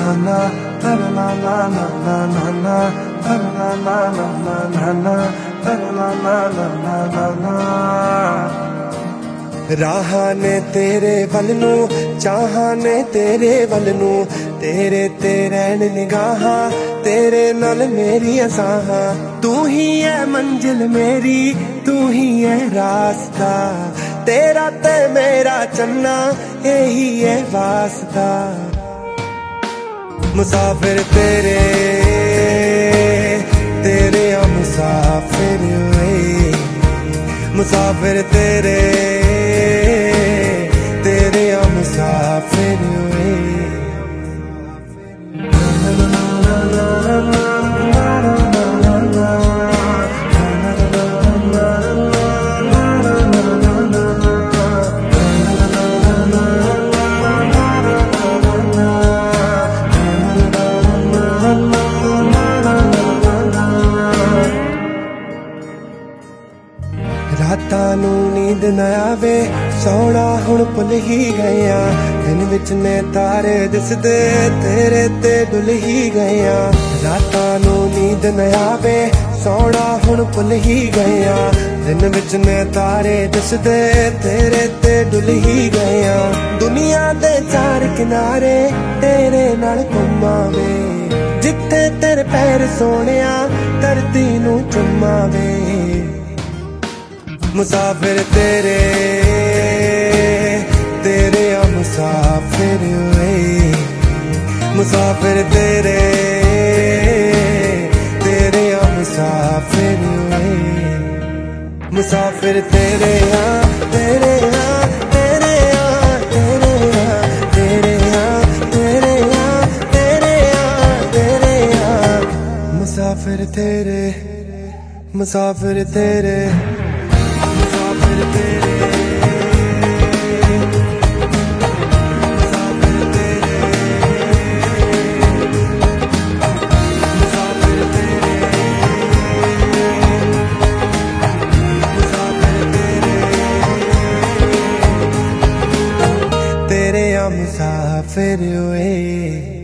राहां ने तेरे वल नू, चाहां ने तेरे वल नू, तेरे ते रैन निगाहां, तेरे नाल मेरी असाहां। तू ही है मंजिल मेरी, तू ही है रास्ता, तेरा ते मेरा चन्ना यही है वास्ता। मुसाफिर तेरे तेरे आ मुसाफिर वे, मुसाफिर तेरे तेरे आ मुसाफिर वे। रातां नू नींद न आवे, सौना हुण भुल ही गया, दिन विच ने तारे दिसदे तेरे ते डुल ही गया। रातां नू नींद न आवे, सौना हुण भुल ही गया, दिन विच ने तारे दिसदे तेरे ते डुल ही गया। दुनिया दे चार किनारे तेरे नाल घुमावे, जिथे तेरे पैर सोहणिया धरती नू चुमावे। मुसाफिर तेरे तेरे आ मुसाफिर वे, मुसाफिर तेरे तेरे आ मुसाफिर वे। मुसाफिर तेरे आ तेरे आ तेरे आ तेरे आ तेरे आ तेरे आ तेरे आ तेरे आ। मुसाफिर तेरे मुसाफिर तेरे मुसाफिर तेरे मुसाफिर तेरे मुसाफिर तेरे मुसाफिर तेरे तेरे आ मुसाफिर वे।